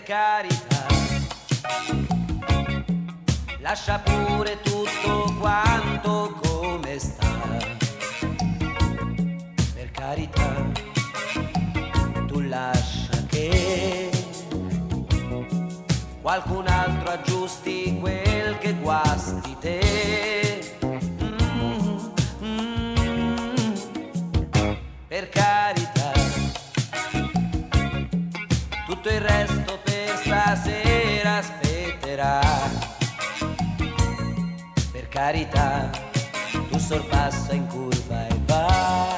carità, lascia pure tutto quanto come sta. Per carità, tu lascia che qualcun altro aggiusti quel che guasti te. Per carità, tutto il resto per stasera aspetterà. Per carità, tu sorpassa in curva e va,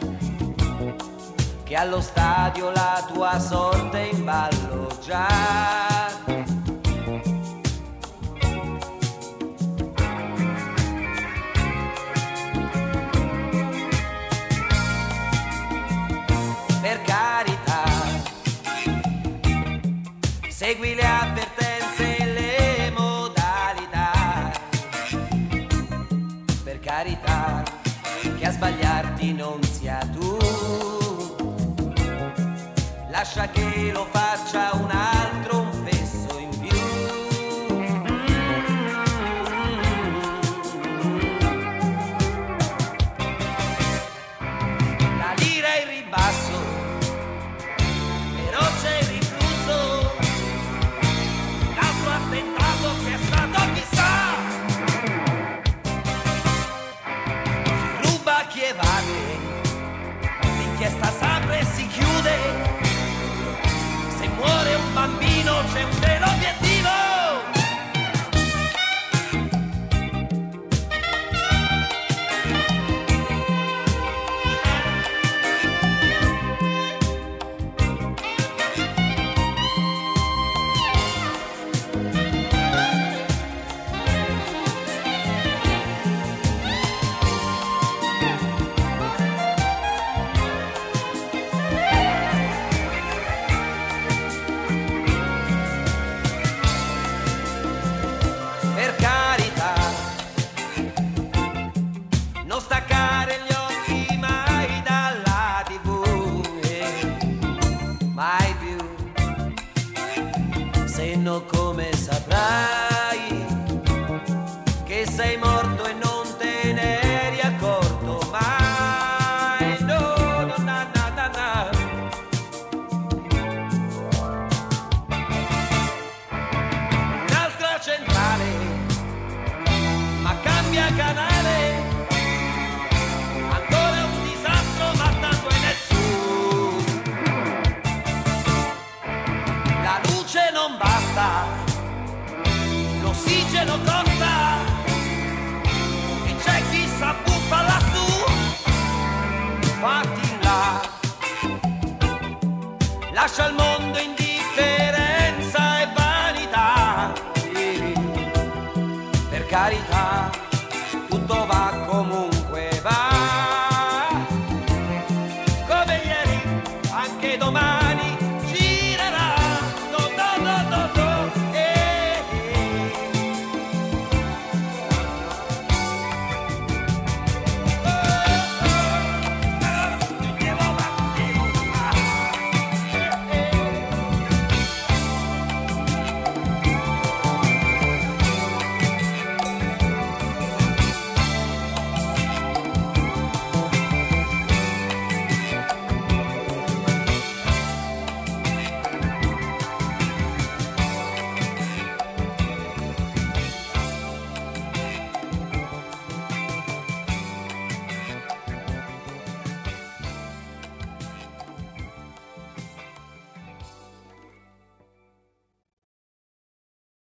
che allo stadio la tua sorte è in ballo già. Per carità, segui le avvertenze e le modalità. Per carità, che a sbagliarti non sia tu, lascia che lo faccia un altro, un fesso in più. La lira è il ribasso, però c'è il riflusso, un altro attentato che è stato chissà. Chi ruba, chi evade, l'inchiesta sempre si chiude. Se muore un bambino c'è un vero obiettivo. Per carità, non staccare gli occhi mai dalla TV, mai più, se no come saprai che sei morto e non te ne eri accorto mai. No, no, no, no, no, no. Un'altra centrale, ma cambia canale, ancora un disastro ma tanto è nel su. La luce non basta, l'ossigeno costa, e c'è chi s'abbuffa lassù. Fatti là, lascia il mondo indifferenza e vanità. Per carità,